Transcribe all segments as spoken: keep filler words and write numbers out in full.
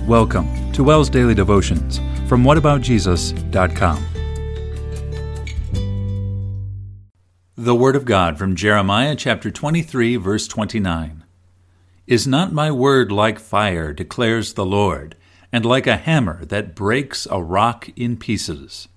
Welcome to Wells Daily Devotions from what about jesus dot com. The Word of God from Jeremiah chapter twenty-three, verse twenty-nine. Is not my word like fire, declares the Lord, and like a hammer that breaks a rock in pieces?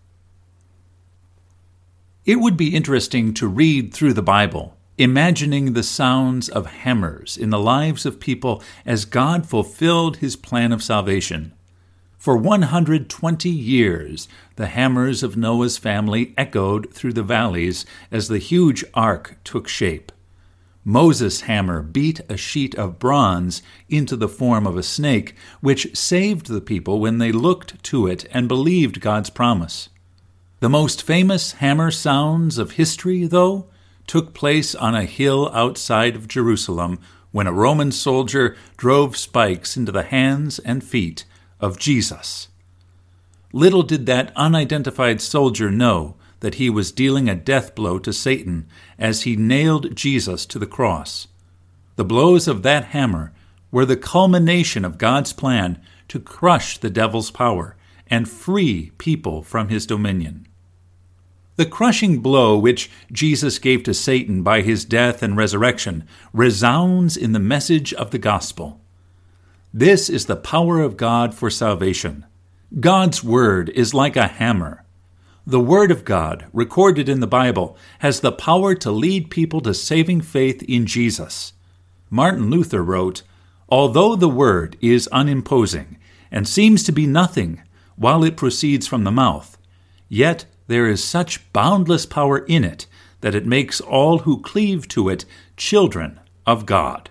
It would be interesting to read through the Bible, imagining the sounds of hammers in the lives of people as God fulfilled His plan of salvation. For one hundred twenty years, the hammers of Noah's family echoed through the valleys as the huge ark took shape. Moses' hammer beat a sheet of bronze into the form of a snake, which saved the people when they looked to it and believed God's promise. The most famous hammer sounds of history, though, took place on a hill outside of Jerusalem when a Roman soldier drove spikes into the hands and feet of Jesus. Little did that unidentified soldier know that he was dealing a death blow to Satan as he nailed Jesus to the cross. The blows of that hammer were the culmination of God's plan to crush the devil's power and free people from his dominion. The crushing blow which Jesus gave to Satan by his death and resurrection resounds in the message of the gospel. This is the power of God for salvation. God's word is like a hammer. The word of God, recorded in the Bible, has the power to lead people to saving faith in Jesus. Martin Luther wrote, "Although the word is unimposing and seems to be nothing while it proceeds from the mouth, yet there is such boundless power in it that it makes all who cleave to it children of God."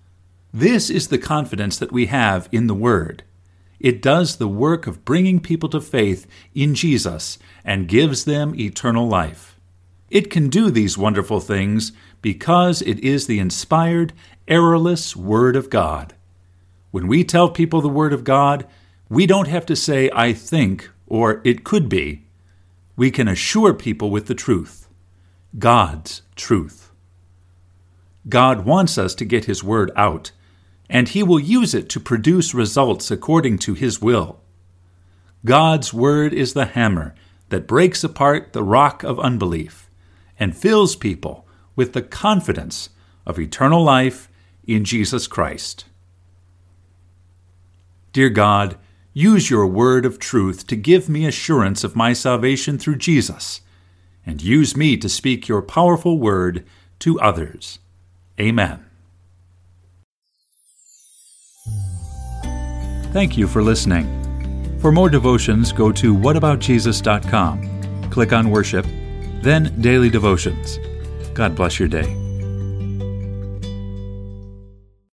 This is the confidence that we have in the Word. It does the work of bringing people to faith in Jesus and gives them eternal life. It can do these wonderful things because it is the inspired, errorless Word of God. When we tell people the Word of God, we don't have to say, "I think," or "it could be." We can assure people with the truth, God's truth. God wants us to get His Word out, and He will use it to produce results according to His will. God's Word is the hammer that breaks apart the rock of unbelief and fills people with the confidence of eternal life in Jesus Christ. Dear God, use your word of truth to give me assurance of my salvation through Jesus, and use me to speak your powerful word to others. Amen. Thank you for listening. For more devotions, go to what about jesus dot com. Click on Worship, then Daily Devotions. God bless your day.